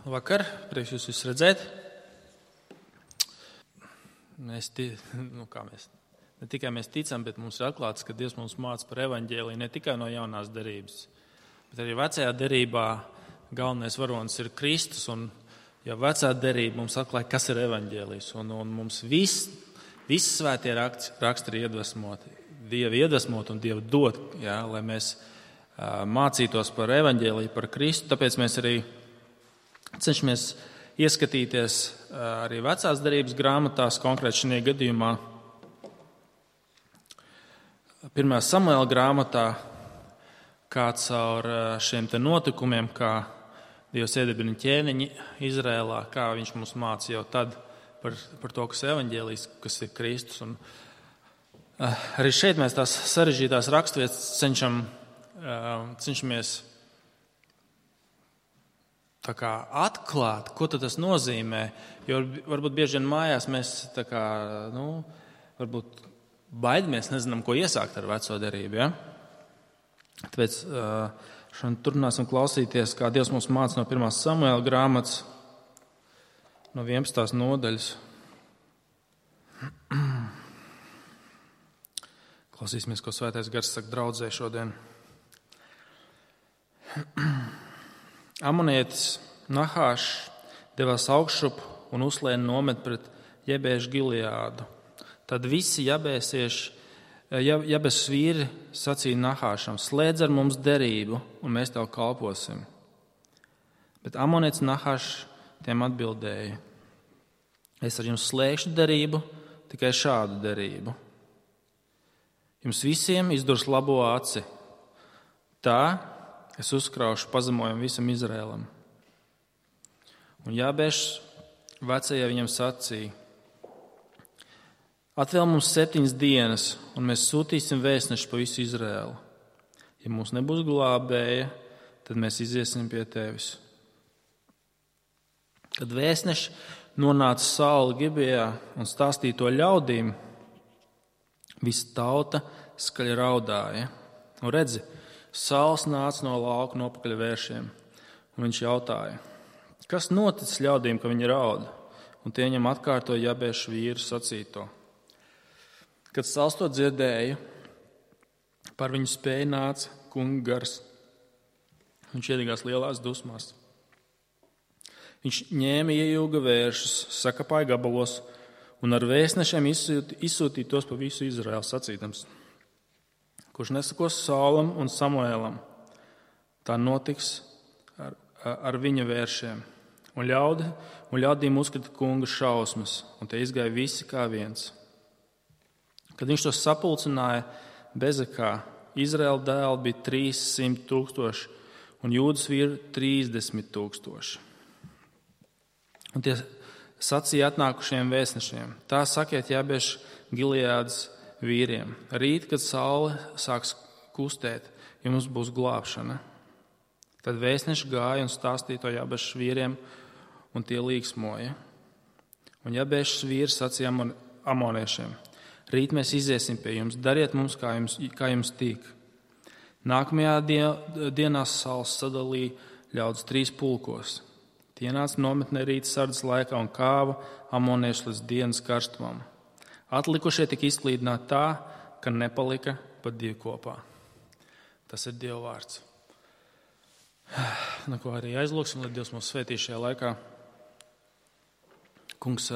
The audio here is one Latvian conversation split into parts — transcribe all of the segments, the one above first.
Vakar, prieks jūs visus redzēt. Mēs ne tikai ticam, bet mums ir atklāts, ka Dievs mums māca par evaņģēliju ne tikai no jaunās derības, bet arī vecajā derībā galvenais varonis ir Kristus. Un jau vecā derība mums atklāja, kas ir evaņģēlijs. Un mums visi svētie raksti ir iedvesmoti, Dieva iedvesmot un Dieva dot, lai mēs mācītos par evaņģēliju, par Kristu. Tāpēc mēs arī cenšamies ieskatīties arī vecās derības grāmatās, konkrēti šajā gadījumā 1. Samuēla grāmatā, kā caur šiem te notikumiem, kā Dievs iedibina ķēniņi Izrēlā, kā viņš mums māca jau tad par to, kas ir evaņģēlijs, kas ir Kristus. Un arī šeit mēs tās sarežģītās raksturvietas cenšamies tā kā atklāt, ko tad tas nozīmē, jo varbūt bieži vien mājās mēs varbūt baidamies, nezinām, ko iesākt ar veco derību. Ja? Tāpēc šodien turpināsim klausīties, kā Dievs mums māca no 1. Samuēla grāmatas, no 11. nodaļas. Klausīsimies, ko Svētais Gars saka draudzē šodien. Amonietis Nahāšs devās augšup un uzlēna nomet pret Jabēšu Gileādu. Tad visi Jabēsieši vīri sacīja Nahāšam: slēdz ar mums derību, un mēs tev kalposim. Bet amonietis Nahāšs tiem atbildēja: es ar jums slēgšu derību, tikai šādu derību. Jums visiem izdurs labo aci. Tā es uzkraušu pazemojumu visam Izrēlam. Un Jabēšs vecajai viņam sacīja: atvēl mums 7 dienas, un mēs sūtīsim vēstnešu pa visu Izrēlu. Ja mums nebūs glābēja, tad mēs iziesim pie tevis. Kad vēstneši nonāca Saula Gibejā un stāstīja to ļaudīm, visa tauta skaļi raudāja. Un redzi, Sauls nāca no lauka nopakaļ vēršiem, un viņš jautāja: kas noticis ļaudīm, ka viņi raud? Un tie viņam atkārtoja Jabēšu vīru sacīto. Kad Sauls to dzirdēja, par viņu spēju nāca kunga gars. Viņš iedegās lielās dusmās. Viņš ņēma iejūga vēršus, sakapāja gabalos un ar vēstnešiem izsūtīja tos pa visu Izraēlu sacīdams: kurš nesakos Saulam un Samuēlam, tā notiks ar viņa vēršiem. Un ļaudīm uzkrita kunga šausmas, un tie izgāja visi kā viens. Kad viņš tos sapulcināja Bezekā, Izraēla dēli bija 300,000 un Jūdas vīri 30,000. Un tie sacīja atnākušiem vēstnešiem: tā sakiet Jabēšu Gileādas vīriem: rīt, kad saule sāks kustēt, jums būs glābšana. Tad vēstneši gāja un stāstīja to Jabēšu vīriem, un tie līksmoja. Un Jabēšas vīri sacīja amoniešiem: rīt mēs iziesim pie jums, dariet mums, kā jums tīk. Nākamajā dienā Sauls sadalīja ļaudis 3 pulkos. Tie nāca nometnē rīta sardzes laikā un kāva amoniešus līdz dienas karstumam. Atlikušie tika izklīdināti tā, ka nepalika pat 2 kopā. Tas ir Dieva vārds. Ko arī aizlūksim, lai Dievs mūs svētī šajā laikā. Kungs,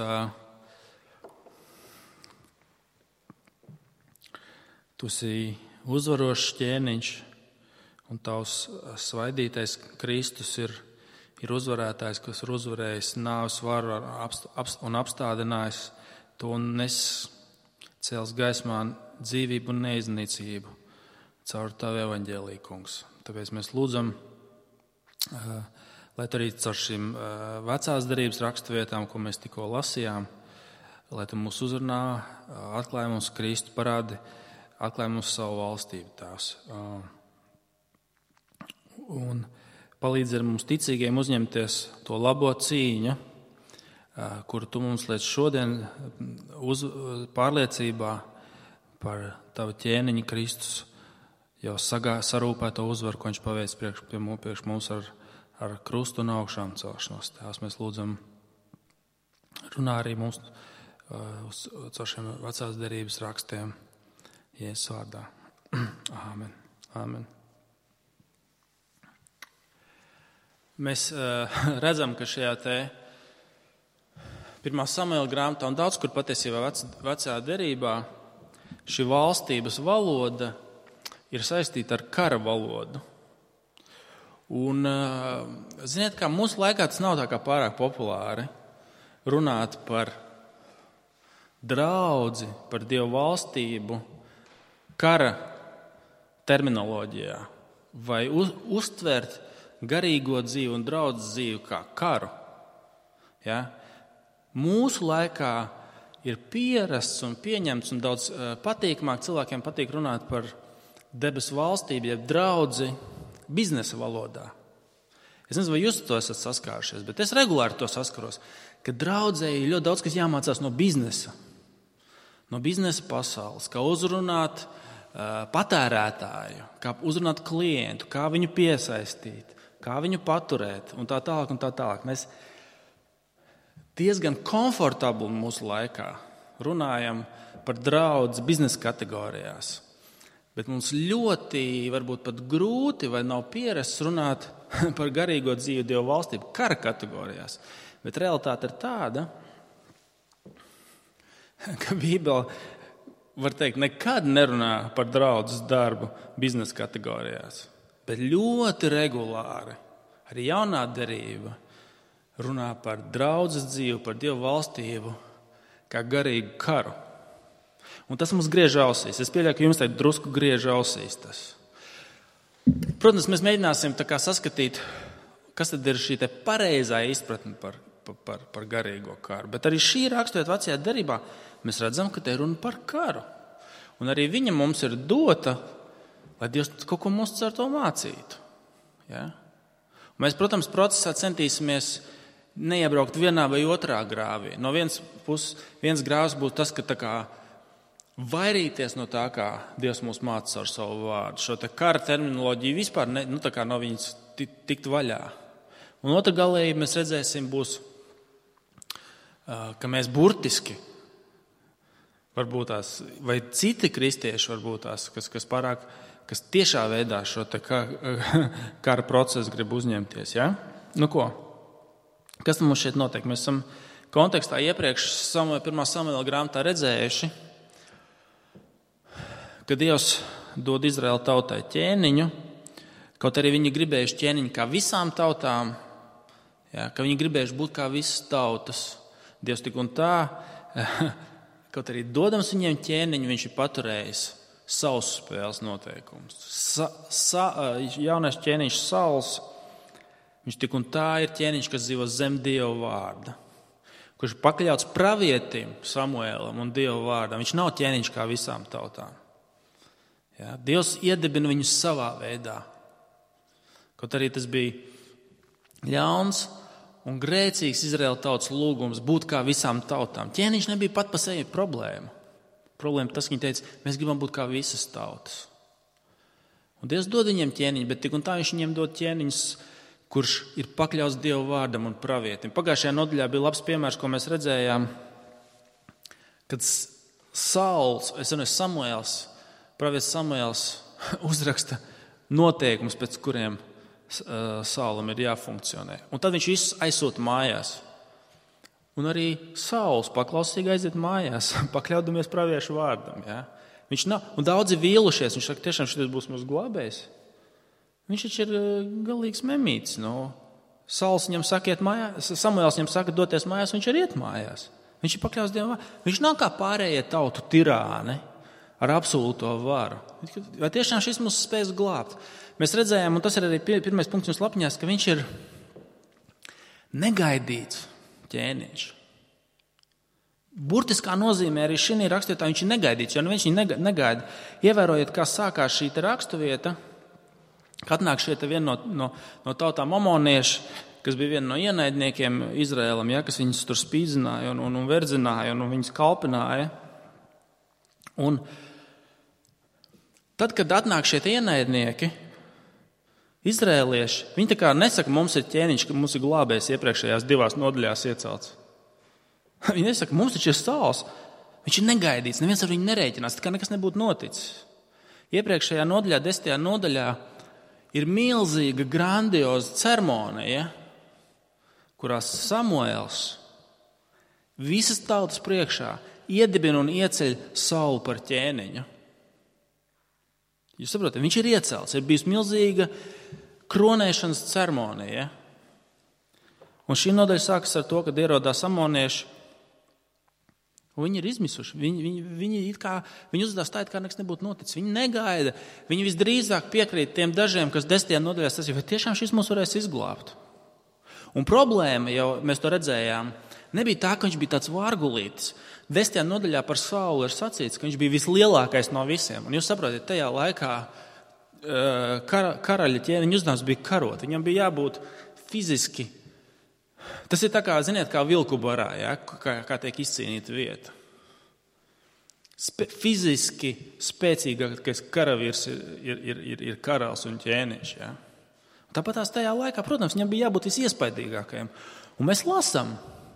tu esi uzvarošs ķēniņš, un tavs svaidītais Kristus ir uzvarētājs, kas ir uzvarējis nāves varu un apstādinājis to un cēls gaismā dzīvību un neiznīcību caur tavu evaņģēliju, kungs. Tāpēc mēs lūdzam, lai arī caur šīm vecās derības raksturvietām, ko mēs tikko lasījām, lai tu mūs uzrunā, atklāj mums Kristu, parādi, atklāj mums savu valstību, Tēvs. Un palīdz ar mums ticīgiem uzņemties to labo cīņu, kuru tu mums līdz šodien pārliecībā par tavu ķēniņu Kristus jau sarūpēto uzvaru, ko viņš paveic priekš mums ar ar krustu un augšām celšanos. Tēvs, mēs lūdzam, runā arī mums caur šiem vecās derības rakstiem. Jēzus vārdā. Āmen. Āmen. Mēs redzam, ka šajā te 1. Samuēla grāmatā un daudz kur patiesībā vecā derībā šī valstības valoda ir saistīta ar kara valodu. Un, ziniet, kā mūsu laikā tas nav tā kā pārāk populāri runāt par draudzi, par Dievu valstību kara terminoloģijā vai uztvert garīgo dzīvi un draudzes dzīvi kā karu. Ja? Mūsu laikā ir pierasts un pieņemts un daudz patīkamāk cilvēkiem patīk runāt par debesu valstību, jeb draudzi biznesa valodā. Es nezinu, vai jūs to esat saskārušies, bet es regulāri to saskaros, ka draudzēji ir ļoti daudz, kas jāmācās no biznesa pasaules, kā uzrunāt patērētāju, kā uzrunāt klientu, kā viņu piesaistīt, kā viņu paturēt un tā tālāk un tā tālāk. Mēs diezgan komfortabli mūsu laikā runājam par draudzi biznesa kategorijās. Bet mums ļoti, varbūt pat grūti vai nav pierasts runāt par garīgo dzīvi Dievu valstību kara kategorijās. Bet realitāte ir tāda, ka Bībele, var teikt, nekad nerunā par draudzes darbu biznesa kategorijās. Bet ļoti regulāri, arī jaunā derība, runā par draudzes dzīvi, par Dievu valstību kā garīgu karu. Un tas mums griež ausīs. Es pieļauju, ka jums tagad drusku griež ausīs tas. Protams, mēs mēģināsim tā kā saskatīt, kas tad ir šī te pareizā izpratne par garīgo karu. Bet arī šī raksturot vecajā derībā, mēs redzam, ka te ir runa par karu. Un arī viņa mums ir dota, lai Dievs kaut ko mums ar to mācītu. Ja? Un mēs, protams, procesā centīsimies neiebraukt vienā vai otrā grāvī. No vienas puses, viens grāvs būtu tas, ka tā kā vairīties no tā, kā Dievs mūs māca ar savu vārdu. Šo te kara terminoloģiju vispār tā kā no viņas tikt vaļā. Un otra galēji mēs redzēsim būs, ka mēs burtiski, varbūt tās, vai citi kristieši varbūt tās, kas tiešā veidā šo te kara procesu grib uzņemties. Ja? Nu ko? Kas tam mums šeit notiek? Mēs esam kontekstā iepriekš 1. Samuēla grāmatā redzējuši, ka Dievs dod Izraēla tautai ķēniņu, kaut arī viņi gribējuši ķēniņu kā visām tautām, ja, ka viņi gribējuši būt kā visas tautas. Dievs tik un tā, kaut arī dodams viņiem ķēniņu, viņš ir paturējis savus spēles noteikumus. Jaunais ķēniņš Sauls, viņš tik un tā ir ķēniņš, kas dzīvo zem Dieva vārda, kurš ir pakļauts pravietim Samuēlam un Dieva vārdam. Viņš nav ķēniņš kā visām tautām. Ja, Dievs iedibina viņus savā veidā. Kaut arī tas bija ļauns un grēcīgs Izraēla tautas lūgums būt kā visām tautām. Ķēniņš nebija pat pa sevi problēma. Problēma tas, ka viņi teica, mēs gribam būt kā visas tautas. Un Dievs dod viņiem ķēniņu, bet tik un tā viņš viņiem dod ķēniņus, kurš ir pakļauts Dieva vārdam un pravietim. Pagājušajā nodaļā bija labs piemērs, ko mēs redzējām, kad Samuēls, pravietis Samuēls uzraksta noteikumus, pēc kuriem Saulam ir jāfunkcionē. Un tad viņš visus aizsūta mājās. Un arī Sauls paklausīgi aiziet mājās, pakļaudamies praviešu vārdam. Ja? Viņš nav, un daudzi vīlušies, viņš saka, tiešām šis būs mūsu glābējs. Viņš taču ir galīgs memīts. No. Sauls viņam saka, iet mājās, Samuēls viņam saka, doties mājās, viņš arī iet mājās. Viņš ir pakļauts Dievam vārdam. Viņš nav kā pārējie tautu tirāni ar absolūto varu. Vai tiešām šis mūs spēs glābt? Mēs redzējām, un tas ir arī pirmais punkts jums lapiņās, ka viņš ir negaidīts ķēniņš. Burtiskā nozīmē arī šī raksturvietā viņš ir negaidīts, jo viņš viņu negaida. Ievērojiet, kā sākās šī raksturvieta, kad nāk šeit viena no tautām amonieši, kas bija viena no ienaidniekiem Izraēlam, ja, kas viņus tur spīdzināja un verdzināja un viņus kalpināja. Un tad, kad atnāk šie ienaidnieki, Izrēlieši, viņi tā kā nesaka, mums ir ķēniņš, ka mums ir glābējs iepriekšējās 2 nodaļās iecelts. Viņi nesaka, mums taču ir Sauls. Viņš ir negaidīts, neviens ar viņu nerēķinās, tā kā nekas nebūtu noticis. Iepriekšējā nodaļā, 10. nodaļā, ir milzīga, grandioza ceremonija, kurā Samuēls visas tautas priekšā iedibina un ieceļ Saulu par ķēniņu. Jūs saprotat, viņš ir iecelts, ir bijusi milzīga kronēšanas ceremonija. Un šī nodaļa sākas ar to, kad ierodās amonieši, un viņi ir izmisuši. Viņi uzdevās tā, it kā nekas nebūtu noticis. Viņi negaida. Viņi visdrīzāk piekrīt tiem dažiem, kas 10. nodaļā sacīja, vai tiešām šis mūs varēs izglābt. Un problēma, jau mēs to redzējām, nebija tā, ka viņš bija tāds vārgulītis. 10. nodaļā par Saulu ir sacīts, ka viņš bija vislielākais no visiem. Un jūs saprotat, tajā laikā karaļa ķēniņa uzdevums bija karot. Viņam bija jābūt fiziski. Tas ir tā kā, ziniet, kā vilku barā, ja? Kā tiek izcīnīta vieta. Fiziski spēcīgākais karavīrs ir karalis un ķēniņš. Ja? Tāpat tās tajā laikā, protams, viņam bija jābūt visiespaidīgākajam. Un mēs lasām,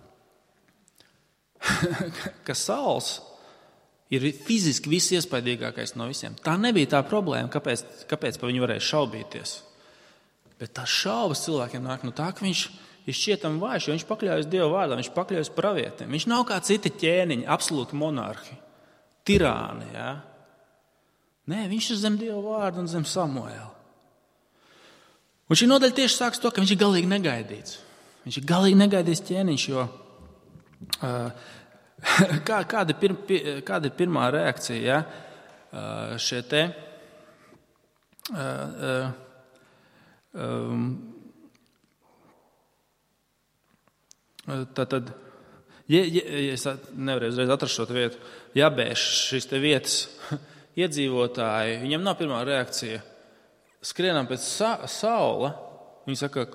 ka Sauls ir fiziski visiespaidīgākais no visiem. Tā nebija tā problēma, kāpēc pa viņu varēja šaubīties. Bet tās šaubas cilvēkiem nāk no tā, ka viņš ir šķietam vājš, jo viņš pakļaujas Dieva vārdā, viņš pakļaujas pravietiem. Viņš nav kā citi ķēniņi, absolūti monarhi, tirāni. Ja? Nē, viņš ir zem Dieva vārda un zem Samuēla. Un šī nodaļa tieši sāks to, ka viņš ir galīgi negaidīts. Viņš ir galīgi negaidīts ķēniņš, jo kāda ir pirmā reakcija? Ja? Šie te tātad, es nevarēju uzreiz atrast šo vietu, Jabēš šīs te vietas iedzīvotāji, viņam nav pirmā reakcija. Skrienam pēc Saula, viņi saka,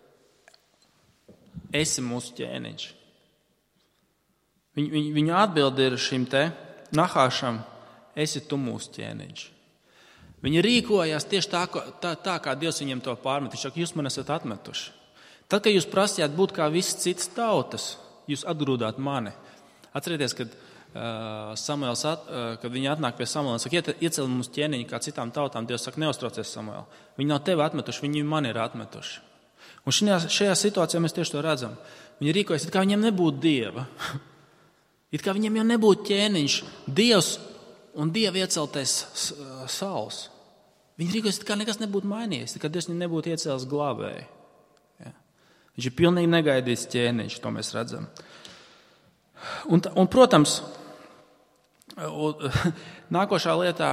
esi mūsu ķēniņš. Viņu atbildi ir šim te Nahāšam, esi tu mūsu ķēniņš. Viņi rīkojās tieši tā, kā Dievs viņiem to pārmet. Viņš saka, jūs man esat atmetuši. Tad, kad jūs prasījāt būt kā visas citas tautas, jūs atgrūdāt mani. Atcerieties, kad viņi atnāk pie Samuela un saka, iecel mums ķēniņu kā citām tautām, Dievs saka, neuztraucies, Samuel. Viņi nav tevi atmetuši, viņi mani ir atmetuši. Un šajā situācijā mēs tieši to redzam. Viņi rīkojas, it kā viņiem nebūtu Dieva. It kā viņiem jau nebūtu ķēniņš, Dievs un Dieva ieceltais Sauls. Viņi rīkojas, it kā nekas nebūtu mainījies, it kā Dievs viņu nebūtu iecēlis glābēji. Viņš ir pilnīgi negaidīts ķēniņš, to mēs redzam. Un protams, nākošā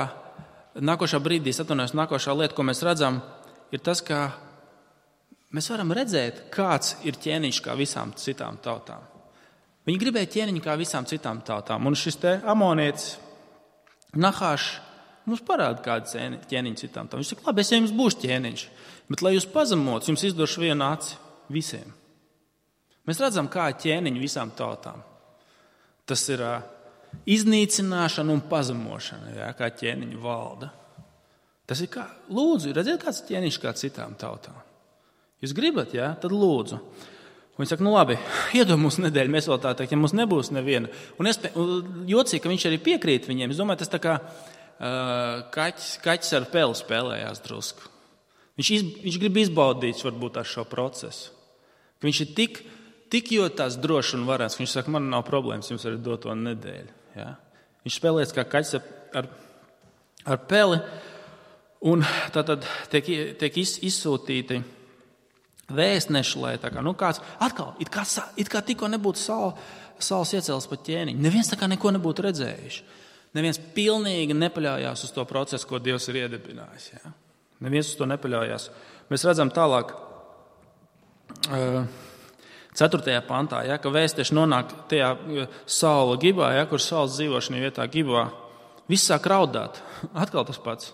lieta, ko mēs redzam, ir tas, ka mēs varam redzēt, kāds ir ķēniņš kā visām citām tautām. Viņi gribēja ķēniņu kā visām citām tautām. Un šis te amonietis Nahāšs mums parāda kādu ķēniņu citām tautām. Viņš saka, labi, es jums būšu ķēniņš, bet lai jūs pazemots, jums izdošu vienu aci. Visiem. Mēs redzam, kā ķēniņi visām tautām. Tas ir iznīcināšana un pazemošana, ja, kā ķēniņi valda. Tas ir kā, lūdzu, redziet, kāds ķēniņš kā citām tautām. Jūs gribat, ja? Tad lūdzu. Un viņi saka, nu labi, iedod mums nedēļu, mēs vēl tā teikt, ja mums nebūs neviena. Un jocīgi, ka viņš arī piekrīt viņiem. Es domāju, tas tā kā kaķis ar peli spēlējās drusku. Viņš grib izbaudīt varbūt ar šo procesu. Ka viņš ir tik jūtās droši un varens, ka viņš saka, man nav problēmas, jums arī dot to nedēļu. Ja? Viņš spēlēs kā kaķis ar peli, un tad tiek izsūtīti vēstneši, lai tā kā, kāds atkal, it kā tikko nebūtu Sauls iecēlis pa ķēniņu. Neviens tā kā neko nebūtu redzējuši. Neviens pilnīgi nepaļaujās uz to procesu, ko Dievs ir iedibinājis. Ja? Neviens uz to nepaļaujās. Mēs redzam tālāk 4. pantā, ja, ka vēstieši nonāk tajā Saula Gibā, ja, kur Sauls dzīvo šajā vietā Gibā. Viss sāk raudāt. Atkal tas pats.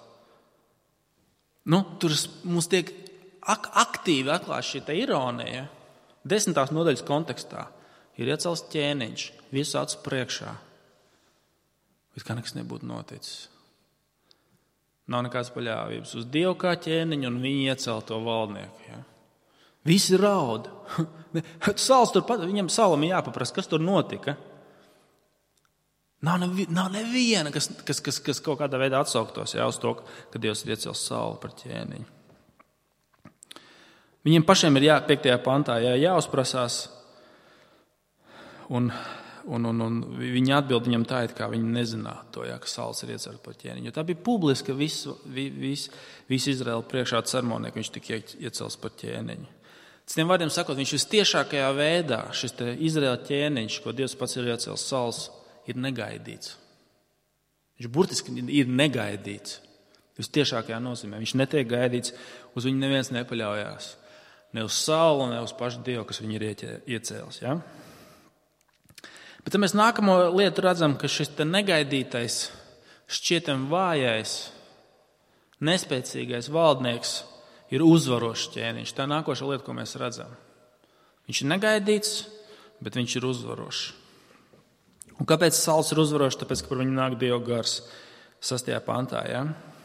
Tur mums tiek aktīvi atklāts šī ironija. 10. nodaļas kontekstā ir iecelts ķēniņš, visu acu priekšā. Bet kā nekas nebūtu noticis. Nav nekādas paļāvības uz Dievu kā ķēniņu, un viņi iecēla to valdnieku. Ja? Visi raud. Sauls turpat, viņam Saulam jāpaprast, kas tur notika. Nav neviena, kas kaut kādā veidā atsauktos uz to, ka Dievs ir iecēlis Saulu par ķēniņu. Viņiem pašiem ir 5. pantā jāuzprasās, un viņi atbild viņam tā, it kā viņi nezinātu to, ka Sauls ir iecelts par ķēniņu. Jo tā bija publiska visu Izraēlu priekšā ceremonija, ka viņš tika iecelts par ķēniņu. Citiem vārdiem sakot, viņš vistiešākajā veidā, šis Izraēla ķēniņš, ko Dievs pats ir iecēlis, Sauls, ir negaidīts. Viņš burtiski ir negaidīts. Vistiešākajā nozīmē. Viņš netiek gaidīts, uz viņu neviens nepaļaujās. Ne uz Saulu, ne uz pašu Dievu, kas viņu ir iecēlis. Ja? Bet tad mēs nākamo lietu redzam, ka šis negaidītais, šķietam vājais, nespēcīgais valdnieks ir uzvarošs ķēniņš. Tā nākošā lieta, ko mēs redzam. Viņš ir negaidīts, bet viņš ir uzvarošs. Un kāpēc Sauls ir uzvarošs? Tāpēc, ka par viņu nāk Dieva gars 6. pantā. Ja?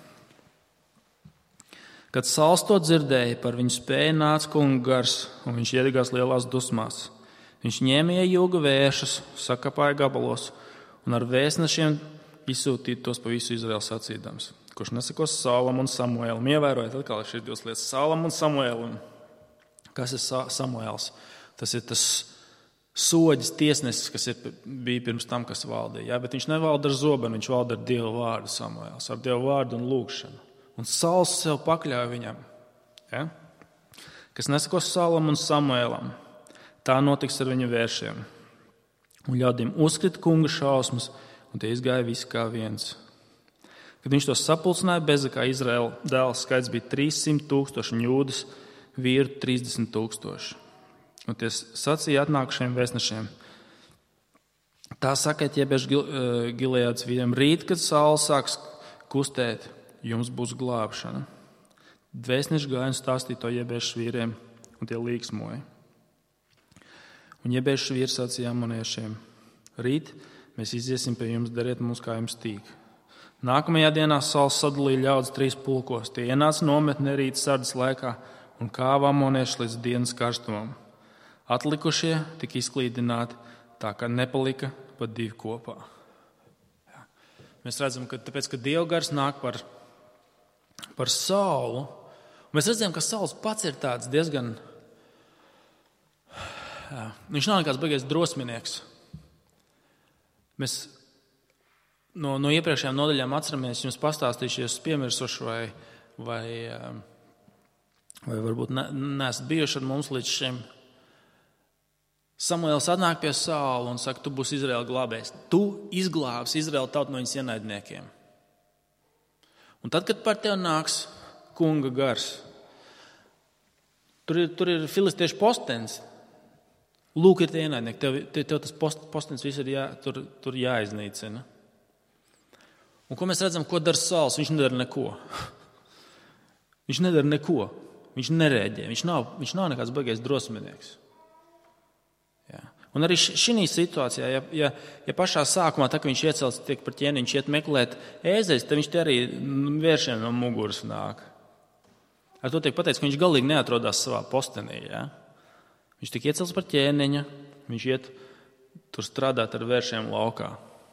Kad Sauls to dzirdēja, par viņu spēju nāca kunga gars, un viņš iedegās lielās dusmās. Viņš ņēma iejūga vēršus, sakapāja gabalos un ar vēstnešiem izsūtīja tos pa visu Izraēlu sacīdams, kurš nesakos Saulam un Samuēlam. Ievērojiet atkal šīs divas lietas. Saulam un Samuēlam. Kas ir Samuēls? Tas ir tas soģis, tiesnesis, kas bija pirms tam, kas valdīja. Ja? Bet viņš nevalda ar zobenu, viņš valda ar Dieva vārdu Samuēls, ar Dieva vārdu un lūgšanu. Un Sauls sev pakļauj viņam. Ja? Kas nesakos Saulam un Samuēlam. Tā notiks ar viņa vēršiem. Un ļaudīm uzkrita kunga šausmas, un tie izgāja visi kā viens. Kad viņš to sapulcināja, Bezekā Izraēla dēls skaits bija 300,000 un Jūdas vīru 30,000. Un tie sacīja atnākušiem vēstnešiem. Tā sakiet Jebiešu Gileādas vīriem, rīt, kad Sauls sāks kustēt, jums būs glābšana. Vēstneši gāja un stāstīja to Jebiešu vīriem, un tie līksmoja. Un Jebiešu vīrs sacīja amoniešiem, rīt mēs iziesim pie jums, dariet mums, kā jums tīk. Nākamajā dienā Sauls sadalīja ļaudis 3 pulkos. Tie ienāca nometnē rīta sardas laikā un kāva amoniešus līdz dienas karstumam. Atlikušie tika izklīdināti, tā kā nepalika pat 2 kopā. Jā. Mēs redzam, ka tāpēc, ka Dieva gars nāk par Saulu, mēs redzam, ka Sauls pats ir tāds diezgan... Jā. Viņš nav nekāds baigais drosminieks. Mēs no iepriekšējām nodaļām atceramies, jums pastāstīšu, ja esmu piemirsuši vai varbūt neesat bijuši ar mums līdz šim. Samuēls atnāk pie Saula un saka, tu būsi Izraēla glābējs. Tu izglābsi Izraēlu tautu no viņas ienaidniekiem. Un tad, kad par tevi nāks kunga gars, tur ir filistiešu postenis. Lūk, ir tie ienaidnieki. Tev tas postenis viss ir tur jāiznīcina. Un ko mēs redzam, ko dara Sauls? Viņš nedara neko. Viņš nedara neko. Viņš nereaģē. Viņš nav nekāds baigais drosminieks. Jā. Un arī šī situācijā, ja pašā sākumā, tā, ka viņš iecelts tiek par ķēniņu, viņš iet meklēt ēzeļus, tad viņš te arī vēršiem no muguras nāk. Ar to tiek pateikts, ka viņš galīgi neatrodās savā postenī. Ja? Viņš tika iecelts par ķēniņa, viņš iet tur strādāt ar vēršiem laukā.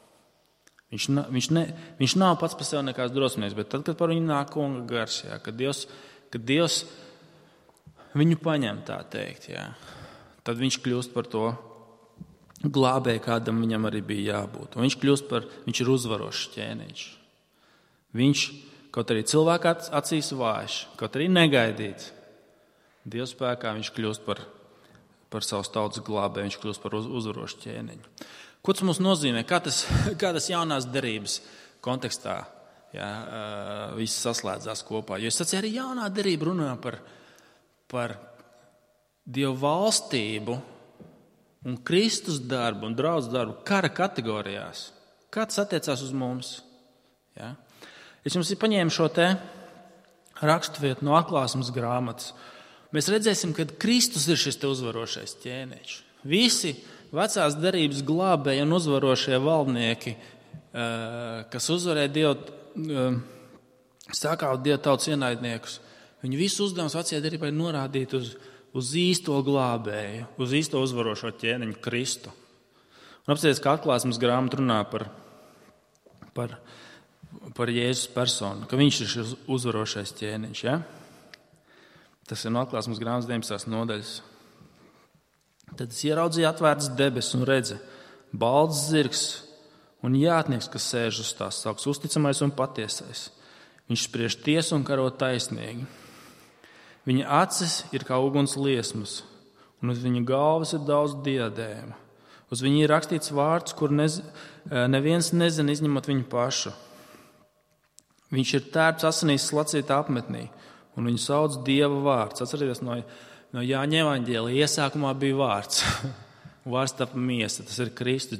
Viņš nav pats par sevi nekāds drosminieks, bet tad, kad par viņu nāk kunga gars, jā, kad Dievs viņu paņem, tā teikt, jā, tad viņš kļūst par to glābēju, kādam viņam arī bija jābūt. Un viņš ir uzvarošs ķēniņš. Viņš, kaut arī cilvēka acīs vājš, kaut arī negaidīts, Dieva spēkā viņš kļūst par savas tautas glābēju, viņš kļūst par uzvarošu ķēniņu. Ko tas mums nozīmē? Kā tas jaunās derības kontekstā viss saslēdzās kopā? Jo es sacīju, arī jaunā derība runā par Dievu valstību un Kristus darbu un draudz darbu kara kategorijās. Kā tas attiecās uz mums? Ja? Es jums paņēmu šo te raksturvietu no Atklāsmes grāmatas. Mēs redzēsim, ka Kristus ir šis te uzvarošais ķēniņš. Visi vecās derības glābēji un uzvarošie valdnieki, kas uzvarēja Dievu sakāva Dieva tautas ienaidniekus. Viņu visu uzdevums vecajā derībā ir norādīt uz īsto glābēju, uz īsto uzvarošo ķēniņu Kristu. Un apsties, ka Atklāsmes grāmata runā par Jēzus personu, ka viņš ir šis uzvarošais ķēniņš. Ja? Tas ir no Atklāsmes grāmatas 19. nodaļas. Tad es ieraudzīju atvērtas debesis un redzu balts zirgs un jātnieks, kas sēž uz tās, sauks uzticamais un patiesais. Viņš spriež tiesu un karo taisnīgi. Viņa acis ir kā uguns liesmas, un uz viņa galvas ir daudz diadēmu. Uz viņa ir rakstīts vārds, kur neviens nezina, izņemot viņu pašu. Viņš ir tērps asinīs slacītā apmetnī, un viņu sauc Dieva vārds. Atcerieties, no Jāņa evaņģēlija iesākumā bija vārds. Vārds tapa miesa, tas ir Kristus.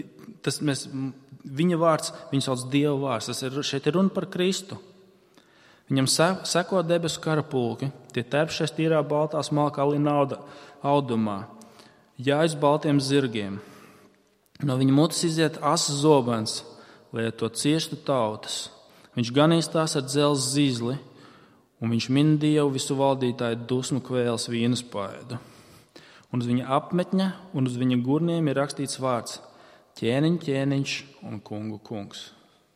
Viņa vārds, viņu sauc Dieva vārds. Šeit ir runa par Kristu. Viņam seko debesu karapulki, tie tērpšies tīrā baltā smalkā lina audumā, jājas baltiem zirgiem. No viņa mutes iziet asas zobens, lai to ciestu tautas. Viņš ganīs tās ar dzelzs zīzli, un viņš min Dievu visu valdītāju dusmu kvēles vīnas paidu. Un uz viņa apmetņa un uz viņa gurniem ir rakstīts vārds ķēniņš un kungu kungs.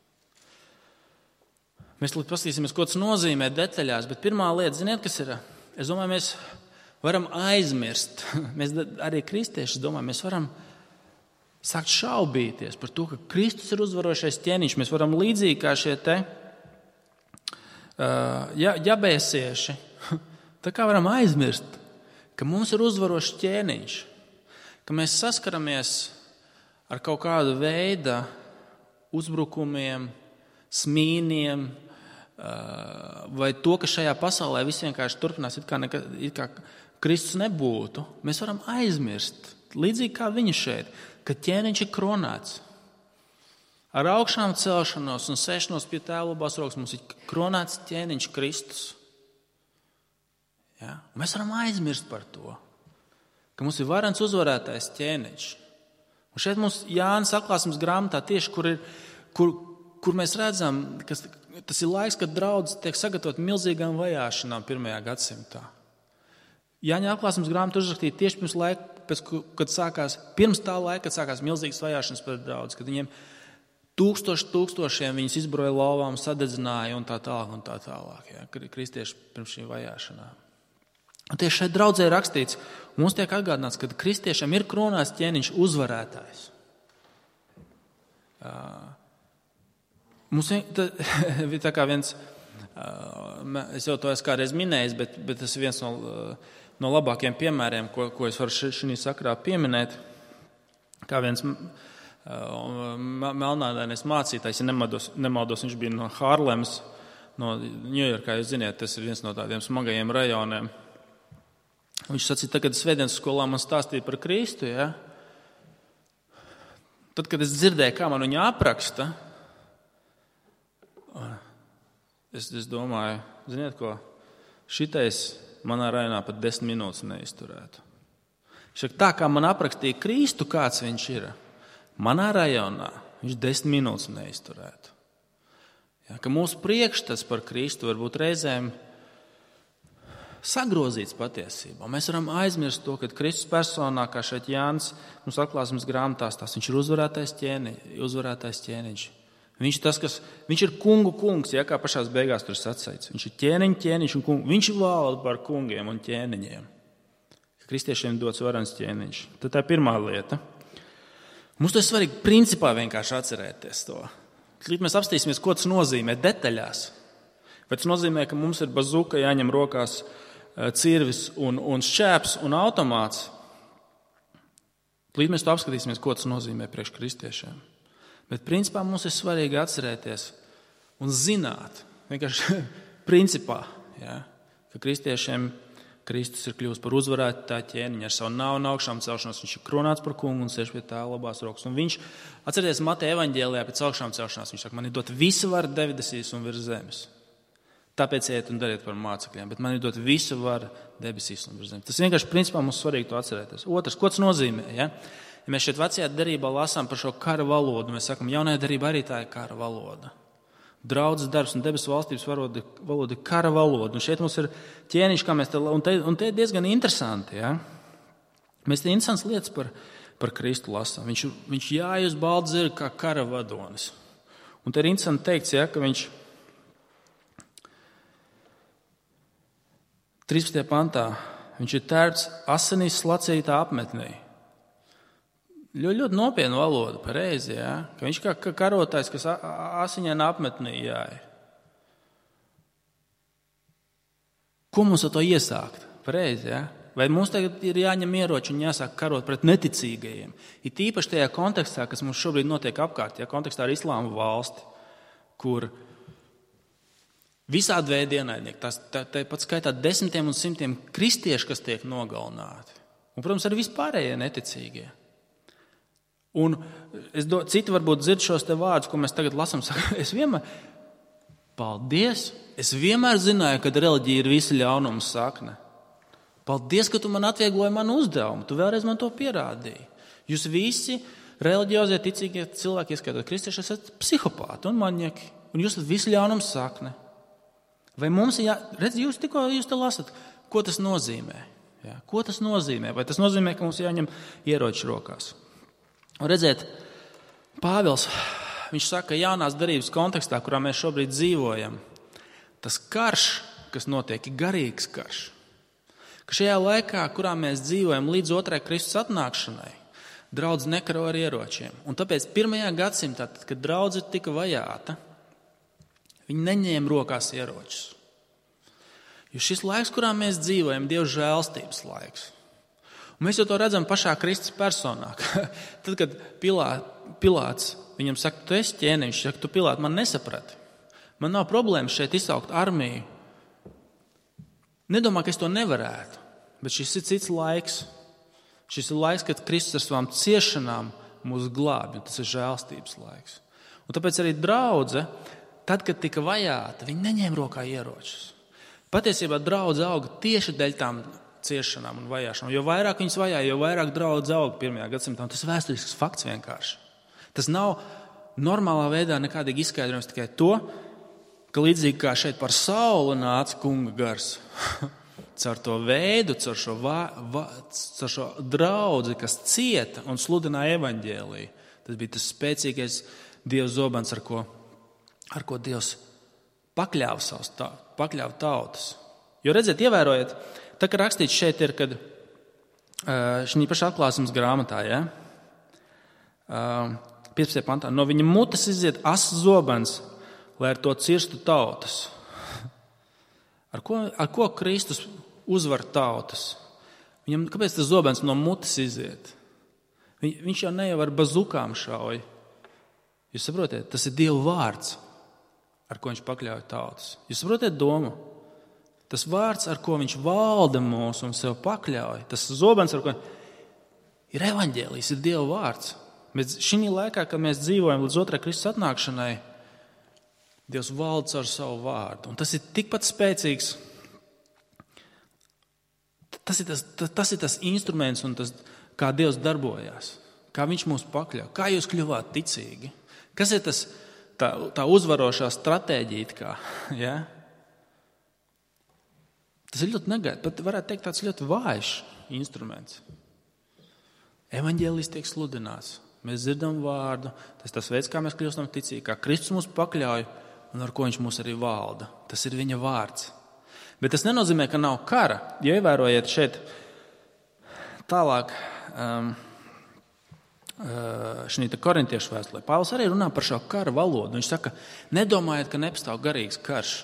Mēs paskatīsimies, ko tas nozīmē detaļās, bet pirmā lieta, ziniet, kas ir? Es domāju, mēs varam aizmirst. Mēs arī kristieši, domāju, mēs varam sākt šaubīties par to, ka Kristus ir uzvarošais ķēniņš. Mēs varam līdzīgi kā šie te jabēsieši, tā kā varam aizmirst, ka mums ir uzvarošs ķēniņš, ka mēs saskaramies ar kaut kādu veidu uzbrukumiem, smīniem, vai to, ka šajā pasaulē viss vienkārši turpinās, it kā Kristus nebūtu. Mēs varam aizmirst, līdzīgi kā viņš šeit, ka ķēniņš ir kronēts. Ar augšām celšanos un sēšanos pie Tēva labās rokas mums ir kronēts ķēniņš Kristus. Ja? Mēs varam aizmirst par to, ka mums ir varens uzvarētais ķēniņš. Un šeit mums Jānis Atklāsmes grāmatā tieši, kur mēs redzam, ka tas ir laiks, kad draudzes tiek sagatavot milzīgām vajāšanām 1. gadsimtā. Jāņa Atklāsmes grāmata uzrakstīja tieši pirms tā laika, kad sākās milzīgas vajāšanas pret draudzes, kad viņiem tūkstošiem viņus izbroja lauvām, sadedzināja un tā tālāk. Ja, kristieši pirms šīm vajāšanām. Un tieši šeit draudzē ir rakstīts, mums tiek atgādināts, ka kristiešiem ir kronēts ķēniņš uzvarētājs. Mums tā kā viens, es jau to esmu kādreiz minējis, bet tas ir viens no labākiem piemēriem, ko es varu šī sakarā pieminēt. Kā viens melnādainais mācītājs, ja nemaldos, viņš bija no Hārlemas, no Ņujorkā, jūs ziniet, tas ir viens no tādiem smagajiem rajoniem. Viņš sacīja, kad svētdienas skolā man stāstīja par Kristu, ja? Tad, kad es dzirdēju, kā man viņa apraksta, es domāju, ziniet ko, šitais manā rajonā pat 10 minūtes neizturētu. Tā kā man aprakstīja Kristu, kāds viņš ir, manā rajonā viņš 10 minūtes neizturētu. Ja, ka mūsu priekšstats par Kristu var būt reizēm sagrozīts patiesībā. Mēs varam aizmirst to, ka Kristus personā, kā šeit Jānis mums Atklāsmes grāmatās, viņš ir uzvarētais ķēniņš. Viņš ir kungu kungs, ja, kā pašās beigās tur sacīts. Viņš ir ķēniņš un kungu. Viņš valda par kungiem un ķēniņiem. Kristiešiem dots varens ķēniņš. Tad tā ir pirmā lieta. Mums tas ir svarīgi principā vienkārši atcerēties to. Līdz mēs apstīsimies, ko tas nozīmē detaļās. Vai tas nozīmē, ka mums ir bazuka, jāņem rokās cirvis un šķēps un automāts. Līdz mēs to apskatīsimies, ko tas nozīmē priekš kristiešiem. Bet principā mums ir svarīgi atcerēties un zināt, vienkārši principā, ja, ka kristiešiem Kristus ir kļuvis par uzvarētāju ķēniņu ar savu nāvu un augšām celšanos. Viņš ir kronāts par kungu un sēž pie Tēva labās rokas. Un viņš, atcerieties, Mateja evaņģēlijā pēc augšām celšanās, viņš saka, man ir dot visu varu debesīs un virs zemes. Tāpēc ejiet un dariet par mācekļiem, bet man ir dot visu varu debesīs un virs zemes. Tas vienkārši principā mums svarīgi to atcerēties. Otrs, ko tas nozīmē, ja? Ja mēs šeit vecajā derībā lasām par šo kara valodu, mēs sakam, jaunajā derībā arī tā ir kara valoda. Draudzes darbs un debesu valstības valoda ir kara valoda. Un šeit mums ir ķēniņš, kā mēs un te ir diezgan interesanti. Ja? Mēs te interesants lietas par Kristu lasām. Viņš jāj uz balta zirga kā kara vadonis. Un te ir interesanti teikts, ja, ka viņš 13. pantā viņš ir tērpts asinīs slacītā apmetnī. Ļoti nopietna valoda, pareizi, ja? Ka viņš kā karotājs, kas asiņainā apmetnī jāj. Ko mums ar to iesākt? Pareizi, ja? Vai mums tagad ir jāņem ieroči un jāsāk karot pret neticīgajiem? Ir īpaši tajā kontekstā, kas mums šobrīd notiek apkārt, ja kontekstā ar islāma valsti, kur visādi veidi ienaidnieki, tā pat skaitā desmitiem un simtiem kristiešu, kas tiek nogalināti. Un, protams, arī vispārējie neticīgie. Un citi varbūt dzird šos te vārdus, ko mēs tagad lasām. Paldies! Es vienmēr zināju, ka reliģija ir visa ļaunuma sakne. Paldies, ka tu man atviegloji manu uzdevumu. Tu vēlreiz man to pierādīji. Jūs visi reliģiozie, ticīgie cilvēki, ieskaitot kristieši, esat psihopāti un maņieki. Un jūs esat visa ļaunuma sakne. Vai mums ir redz, jūs te lasat, ko tas nozīmē? Ja? Ko tas nozīmē? Vai tas nozīmē, ka mums jāņem ieroči rokās? Un redziet, Pāvils, viņš saka, jaunās darības kontekstā, kurā mēs šobrīd dzīvojam, tas karš, kas notiek, ir garīgs karš. Ka šajā laikā, kurā mēs dzīvojam līdz otrai Kristus atnākšanai, draudze nekaro ar ieročiem. Un tāpēc 1. gadsimtā, kad draudze tika vajāta, viņi neņēma rokās ieročus. Jo šis laiks, kurā mēs dzīvojam, Dieva žēlstības laiks. Un mēs jau to redzam pašā Kristus personā. Tad, kad Pilāts viņam saka, tu esi ķēniņš, saka, tu Pilāt man nesaprati. Man nav problēmas šeit izsaukt armiju. Nedomā, ka es to nevarētu, bet šis ir cits laiks. Šis ir laiks, kad Kristus ar savām ciešanām mūs glābj, un tas ir žēlstības laiks. Un tāpēc arī draudze, tad, kad tika vajāta, viņi neņēma rokā ieročus. Patiesībā draudze auga tieši dēļ tām ciešanām un vajāšanām. Jo vairāk viņas vajāja, jo vairāk draudze auga 1. gadsimtā. Tas ir vēsturisks fakts vienkārši. Tas nav normālā veidā nekādīgi izskaidrojums tikai to, ka līdzīgi kā šeit par Saulu nāca kunga gars, caur to veidu, caur šo draudzi, kas cieta un sludināja evaņģēliju. Tas bija tas spēcīgais Dieva zobens, ar ko Dievs pakļāva tautas. Jo redziet, ievērojiet, tā kā rakstīts šeit ir, kad šī pašā atklāsmes grāmatā, ja? 15. pantā, no viņa mutes iziet asas zobens, lai ar to cirstu tautas. Ar ko Kristus uzvar tautas? Viņam, kāpēc tas zobens no mutes iziet? Viņš jau ne jau ar bazukām šauj. Jūs saprotiet, tas ir Dieva vārds, ar ko viņš pakļauj tautas. Jūs saprotiet domu? Tas vārds, ar ko viņš valda mūs un sev pakļauj, tas zobens, ar ko ir evaņģēlijs, ir Dieva vārds. Mēs šī laikā, kad mēs dzīvojam līdz otrai Kristus atnākšanai, Dievs valda ar savu vārdu. Un tas ir tikpat spēcīgs. Tas ir tas instruments, un tas, kā Dievs darbojās, kā viņš mūs pakļauj, kā jūs kļuvāt ticīgi. Kas ir tas, tā uzvarošā stratēģija? Ja? Tas ir ļoti negaidīts, pat varētu teikt tāds ļoti vājš instruments. Evaņģēlijs tiek sludināts. Mēs dzirdam vārdu, tas ir tas veids, kā mēs kļūstam ticīgi, kā Kristus mūs pakļauj un ar ko viņš mūs arī valda. Tas ir viņa vārds. Bet tas nenozīmē, ka nav kara. Ja ievērojiet šeit tālāk šī korintiešu vēstulē, Pāvils arī runā par šo kara valodu. Viņš saka, nedomājiet, ka nepastāv garīgs karš.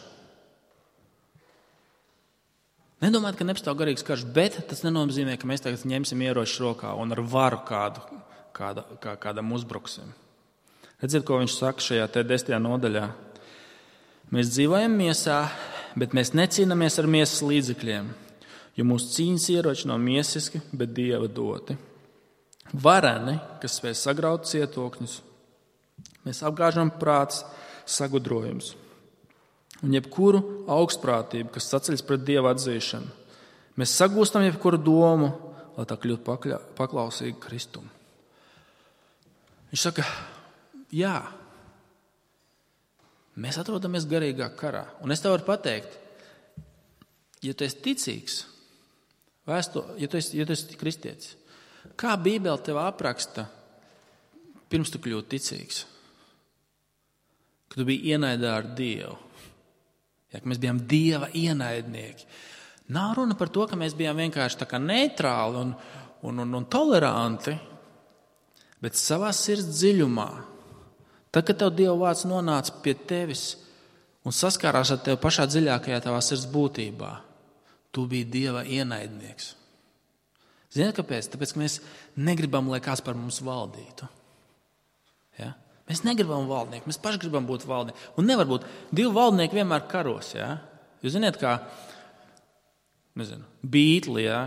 Nedomājiet, ka nepastāv garīgs karš, bet tas nenozīmē, ka mēs tagad ņemsim ieročus rokā un ar varu kādam uzbruksim. Redziet, ko viņš saka šajā 10. nodaļā. Mēs dzīvojam miesā, bet mēs necīnāmies ar miesas līdzekļiem, jo mūsu cīņas ieroči nav miesiski, bet Dieva doti. Vareni, kas spēj sagraut cietokņus, mēs apgāžam prāts sagudrojumus un jebkuru augstprātību, kas saceļas pret Dieva atzīšanu. Mēs sagūstam jebkuru domu, lai tā kļūtu paklausīga Kristum. Viņš saka, jā, Mēs atrodamies garīgā karā. Un es tev varu pateikt, ja tu esi ticīgs, ja tu esi kristietis, kā Bībele tev apraksta, pirms tu kļūti ticīgs? Ka tu biji ienaidā ar Dievu. Ja, ka mēs bijām Dieva ienaidnieki. Nav runa par to, ka mēs bijām vienkārši tā kā neitrāli un toleranti, bet savā sirds dziļumā, tad, kad tev Dieva vārds nonāca pie tevis un saskārās ar tevi pašā dziļākajā tavā sirds būtībā, tu biji Dieva ienaidnieks. Ziniet, kāpēc? Tāpēc, ka mēs negribam, lai kāds par mums valdītu. Ja? Mēs negribam valdnieku, mēs paši gribam būt valdnieki. Un nevar būt divi valdnieki vienmēr karos. Ja? Jūs ziniet, kā Beatli, ja?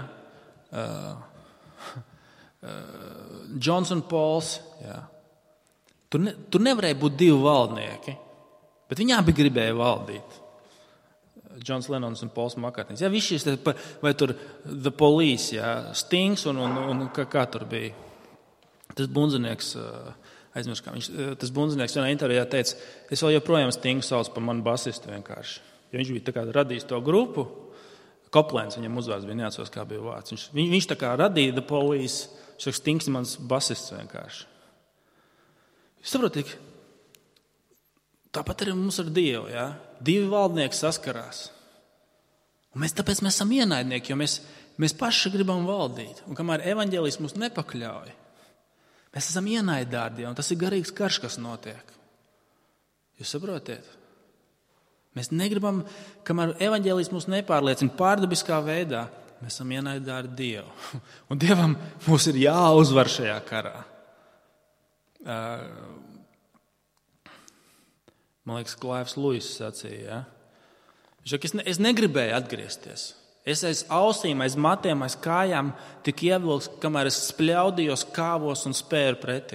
Džons un Pols. Ja? Tur nevarēja būt divi valdnieki, bet viņi abi gribēja valdīt. Džons Lenons un Pols Makartnīs. Ja, šis, vai tur The Police, ja, Stings un kā tur bija. Tas bundzinieks, aizmirst, kā tas bundzinieks vienā intervijā teica, es vēl joprojām Stingu saucu par manu basistu vienkārši. Ja viņš bija tā kā radījis to grupu, Koplēns viņam uzvārds bija, neatceros, kā bija vārds. Viņš tā kā radīja The Police, viņš saka, Stings ir mans basists vienkārši. Jūs saprotat, tāpat arī mums ar Dievu, ja? Divi valdnieki saskarās. Un tāpēc mēs esam ienaidnieki, jo mēs paši gribam valdīt. Un kamēr evaņģēlijs mūs nepakļauj, mēs esam ienaidā ar Dievu, un tas ir garīgs karš, kas notiek. Jūs saprotiet? Mēs negribam, kamēr evaņģēlijs mūs nepārliecina pārdabiskā veidā, mēs esam ienaidā ar Dievu. Un Dievam mūs ir jāuzvar šajā karā. Man liekas, Klaivs Luis sacīja, ja? Es negribēju atgriezties. Es aiz ausīm, aiz matiem, aiz kājām tik ievilks, kamēr es spļaudījos, kāvos un spēru pretī.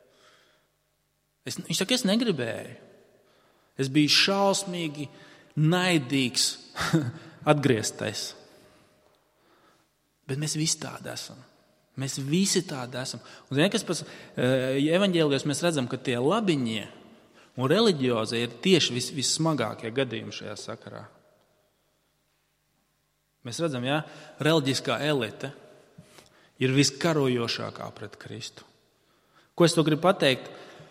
Viņš saka, es negribēju. Es biju šausmīgi naidīgs atgrieztais. Bet mēs visi tādi esam. Mēs visi tādi esam. Un ziniet, kas pēc evaņģēlijos mēs redzam, ka tie labiņie un reliģiozie ir tieši vissmagākie gadījumi šajā sakarā. Mēs redzam, ja, reliģiskā elite ir viskarojošākā pret Kristu. Ko es to gribu pateikt?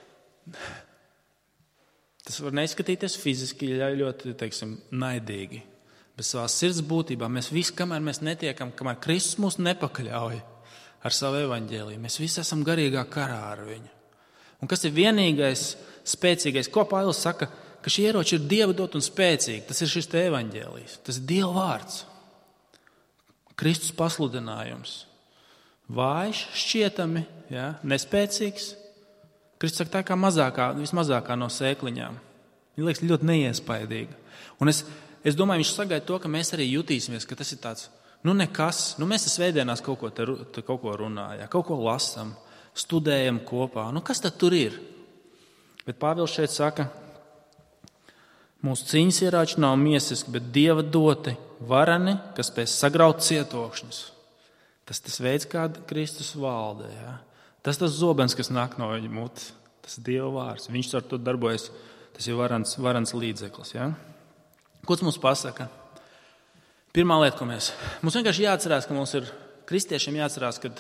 Tas var neizskatīties fiziski ļoti, teiksim, naidīgi. Bet savā sirds būtībā mēs visi, kamēr mēs netiekam, kamēr Kristus mūs nepakļauj ar savu evaņģēliju, mēs visi esam garīgā karā ar viņu. Un kas ir vienīgais spēcīgais, ko Pāvils saka, ka šie ieroči ir Dieva dot un spēcīgi. Tas ir šis te evaņģēlijs, tas ir Dieva vārds. Kristus pasludinājums. Vājš, šķietami, ja, nespēcīgs. Kristus saka, tā kā vismazākā no sēkliņām. Viņa liekas ļoti neiespaidīga. Un es domāju, viņš sagaida to, ka mēs arī jutīsimies, ka tas ir tāds, nekas. Mēs svētdienās kaut ko runājam, kaut ko lasām, studējam kopā. Kas tad tur ir? Bet Pāvils šeit saka, mūsu cīņas ieroči nav miesiski, bet Dieva doti, vareni, kas spēj sagraut cietokšņus. Tas veids, kā Kristus valda. Ja? Tas zobens, kas nāk no viņa mutes. Tas ir Dieva vārds. Viņš ar to darbojas. Tas ir varans līdzeklis. Ja? Ko tas mums pasaka? Pirmā lieta, ko mums vienkārši jāatcerās, ka mums ir kristiešiem jāatcerās, ka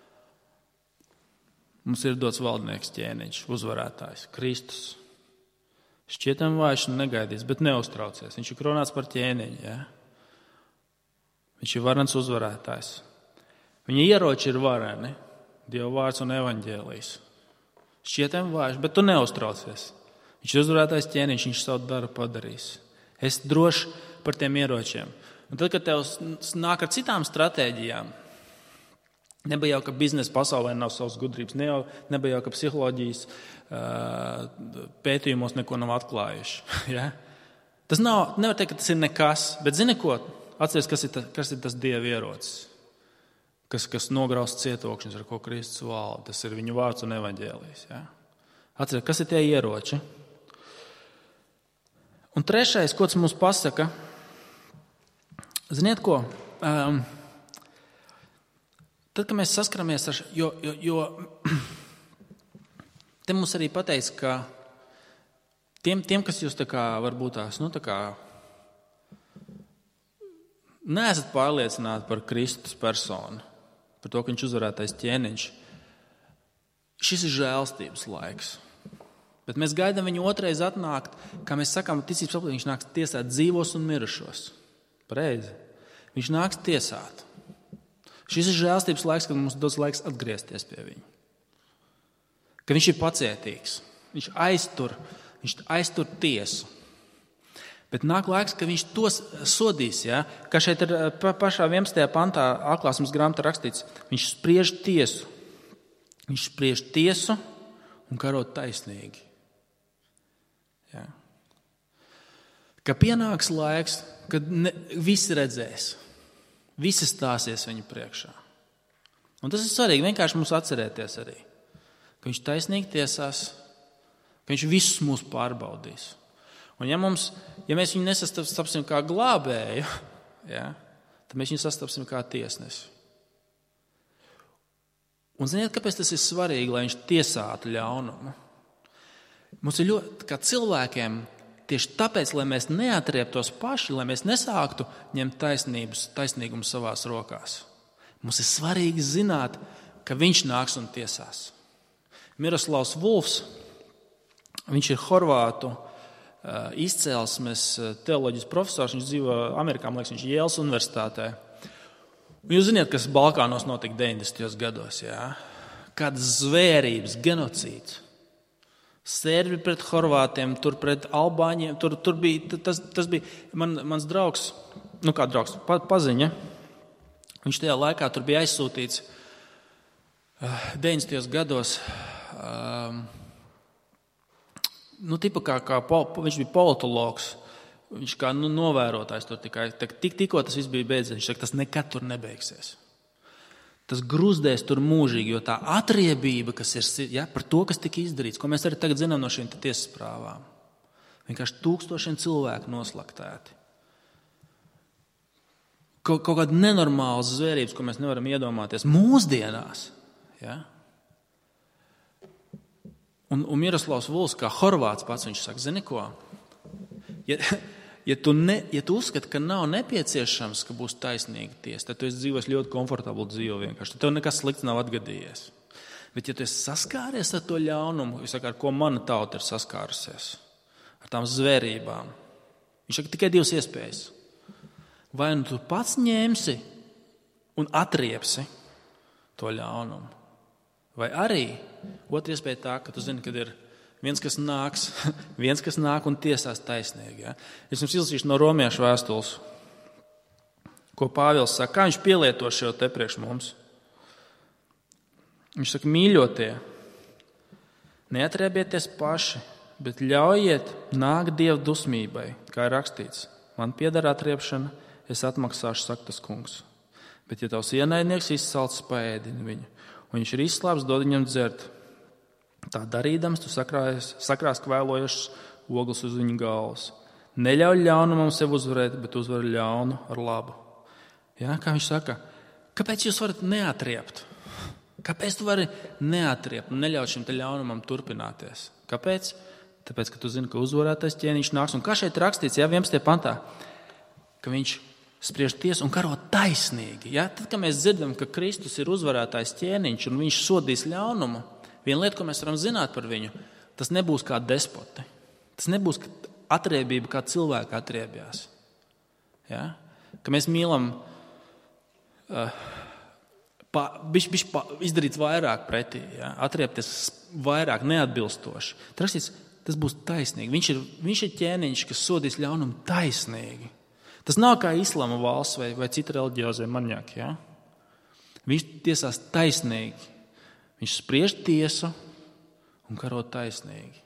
mums ir dots valdnieks ķēniņš, uzvarētājs, Kristus. Šķietam vājš un negaidīts, bet neuztraucies. Viņš ir kronāts par ķēniņu. Ja? Viņš ir varans uzvarētājs. Viņa ieroči ir vareni. Dieva vārds un evaņģēlijs. Šķietam vājš, bet tu neuztraucies. Viņš ir uzvarētājs ķēniņš, viņš savu darbu padarīs. Es droši par tiem ieročiem. Un tad, kad tev nāk ar citām stratēģijām, nebija jau, ka biznesa pasaulē nav savas gudrības, nebija jau, ka psiholoģijas pētījumos neko nav atklājuši. Ja? Tas nevar teikt, ka tas ir nekas, bet zini ko? Atceries, kas ir tas Dieva ierocis, kas nograus cietokšņus, ar ko Kristus valda. Tas ir viņu vārds un evaņģēlijs. Ja? Atceries, kas ir tie ieroči? Un trešais, ko tas mums pasaka, ziniet ko? Tad, kad mēs saskaramies ar jo te mums arī pateica, ka Tiem, kas jūs tā kā varbūt tās, tā kā neesat pārliecināti par Kristus personu, par to, ka viņš uzvarētais ķēniņš. Šis ir žēlstības laiks. Bet mēs gaidām viņu otrais atnākt, kā mēs sakām, ticības apliecībā, viņš nāks tiesāt dzīvos un mirušos. Pareizi. Viņš nāks tiesāt. Šis ir žēlstības laiks, kad mums dots laiks atgriezties pie viņa. Ka viņš ir pacietīgs. Viņš aiztur tiesu. Bet nāk laiks, ka viņš tos sodīs. Ja? Kā šeit ir pašā 11. pantā atklāsmes grāmatā rakstīts, viņš spriež tiesu. Viņš spriež tiesu un karo taisnīgi. Ja? Ka pienāks laiks, kad visi redzēs. Visi stāsies viņu priekšā. Un tas ir svarīgi vienkārši mums atcerēties arī, ka viņš taisnīgi tiesās, ka viņš visus mūs pārbaudīs. Un ja mēs viņu nesastapsim kā glābēju, ja, tad mēs viņu sastapsim kā tiesnesi. Un ziniet, kāpēc tas ir svarīgi, lai viņš tiesātu ļaunumu? Mums ir ļoti, kā cilvēkiem, tieši tāpēc, lai mēs neatrieptos paši, lai mēs nesāktu ņemt taisnīgumu savās rokās. Mums ir svarīgi zināt, ka viņš nāks un tiesās. Miroslavs Vulfs, viņš ir horvātu izcelsmes teoloģijas profesors, viņš dzīvo Amerikā, man liekas, viņš ir Jēlas universitātē. Jūs ziniet, kas Balkānos notika 90. gados, jā? Kādas zvērības, genocīds. Serbi pret horvātiem, tur pret albāņiem, tur bija, tas bija mans draugs, paziņa. Viņš tajā laikā tur bija aizsūtīts 90. gados, viņš bija politologs, viņš kā novērotājs tur tikai. Tikko tas viss bija beidzies, viņš saka, tas nekad tur nebeigsies. Tas gruzdēs tur mūžīgi, jo tā atriebība, kas ir par to, kas tika izdarīts, ko mēs arī tagad zinām no šīm tiesas prāvām. Vienkārši 1000 cilvēku noslaktēti. Kaut kāda nenormālas zvērības, ko mēs nevaram iedomāties mūsdienās. Ja? Un Miroslavs Vulfs, kā horvāts pats, viņš saka, zini ko? Ja tu uzskati, ka nav nepieciešams, ka būs taisnīga tiesa, tad tu esi dzīvojis ļoti komfortablu dzīvi vienkārši. Tad tev nekas slikts nav atgadījies. Bet ja tu esi saskāries ar to ļaunumu, ar ko mana tauta ir saskārusies, ar tām zvērībām, viņš saka, tikai 2 iespējas. Vai nu tu pats ņemsi un atriepsi to ļaunumu, vai arī otra iespēja tā, ka tu zini, kad ir viens, kas nāk un tiesās taisnīgi. Ja? Es jums izlasīšu no Romiešu vēstules, ko Pāvils saka, kā viņš pielieto šo te priekš mums. Viņš saka, mīļotie, neatriebieties paši, bet ļaujiet nākt Dieva dusmībai, kā ir rakstīts. Man pieder atriepšana, es atmaksāšu, saka tas kungs. Bet ja tavs ienaidnieks izsalcis, paēdini viņu, un viņš ir izslāps, dod viņam dzert. Tā darīdams, tu sakrās kvēlojušas ogles uz viņa galvas. Neļauj ļaunumam sev uzvarēt, bet uzvar ļaunu ar labu. Ja, kā viņš saka, kāpēc jūs varat neatriept? Kāpēc tu vari neatriept un neļaut šim te ļaunumam turpināties? Kāpēc? Tāpēc, ka tu zini, ka uzvarētais ķēniņš nāks. Un kā šeit rakstīts, 11. pantā, ka viņš spriež tiesu un karo taisnīgi. Ja? Tad, kad mēs dzirdam, ka Kristus ir uzvarētais ķēniņš un viņš sodīs ļaunumu, viena lieta, ko mēs varam zināt par viņu, tas nebūs kā despoti. Tas nebūs atriebība, kā cilvēka atriebjās. Ja? Ka mēs mīlam izdarīt vairāk pretī, ja? Atriebties vairāk neatbilstoši. Tas būs taisnīgi. Viņš ir ķēniņš, kas sodīs ļaunumu taisnīgi. Tas nav kā islāma valsts vai cita reliģiozie maņaki. Ja? Viņš tiesās taisnīgi. Viņš spriež tiesu un karo taisnīgi.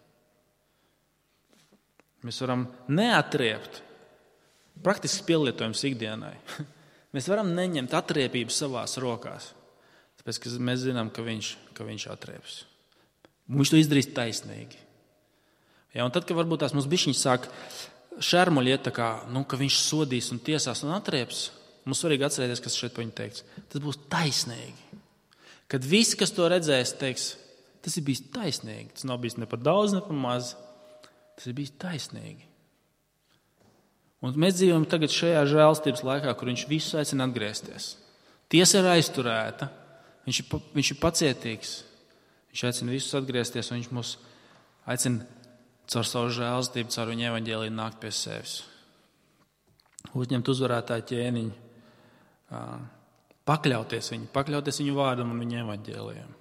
Mēs varam neatriept, praktiski pielietojums ikdienai. Mēs varam neņemt atriebību savās rokās, tāpēc, ka mēs zinām, ka viņš atrieps. Viņš to izdarīs taisnīgi. Ja, un tad, kad varbūt tās mums bišķiņi sāk šermuļi iet tā kā, ka viņš sodīs un tiesās un atrieps, mums svarīgi atcerēties, kas šeit pa viņu teikts. Tas būs taisnīgi. Kad visi, kas to redzēs, teiks, tas ir bijis taisnīgi. Tas nav bijis ne par daudz, ne par maz. Tas ir bijis taisnīgi. Un mēs dzīvojam tagad šajā žēlstības laikā, kur viņš visus aicina atgriezties. Tiesa ir aizturēta, viņš ir pacietīgs, viņš aicina visus atgriezties, un viņš mūs aicina caur savu žēlstību, caur viņa evaņģēliju nākt pie sevis. Uzņemt uzvarētāju ķēniņu, pakļauties viņu vārdam un viņa evaņģēlijam.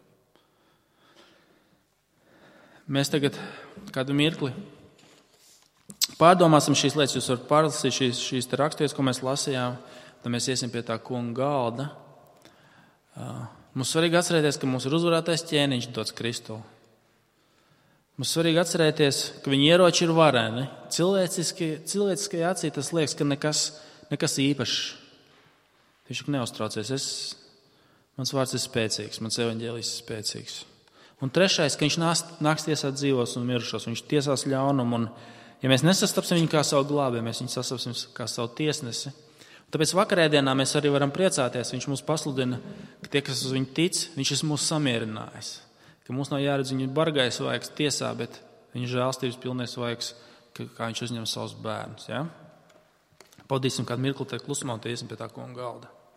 Mēs tagad kādu mirkli pārdomāsim šīs lietas. Jūs varat pārlasīt šīs raksturvietas, ko mēs lasījām, tad mēs iesim pie tā kunga galda. Mums svarīgi atcerēties, ka mums ir uzvarētais ķēniņš dots Kristu. Mums svarīgi atcerēties, ka viņa ieroči ir vareni. Cilvēciskajā acī tas liekas, ka nekas īpašs. Viņš neuztraucies. Mans vārds ir spēcīgs, mans evaņģēlijs ir spēcīgs. Un trešais, ka viņš nāks tiesāt dzīvos un mirušos. Viņš tiesās ļaunumu. Un, ja mēs nesastapsim viņu kā savu glābēju, mēs viņu sastapsim kā savu tiesnesi. Tāpēc vakarēdienā mēs arī varam priecāties. Viņš mums pasludina, ka tie, kas uz viņu tic, viņš ir mūs samierinājis. Ka mums nav jāredz viņu bargais vaigs tiesā, bet viņa žēlstības pilnais vaigs, kā viņš uzņem savus bērnus. Ja? Pavadīsim kādu mirkli te klusumā un te iesim pie tā kunga galda.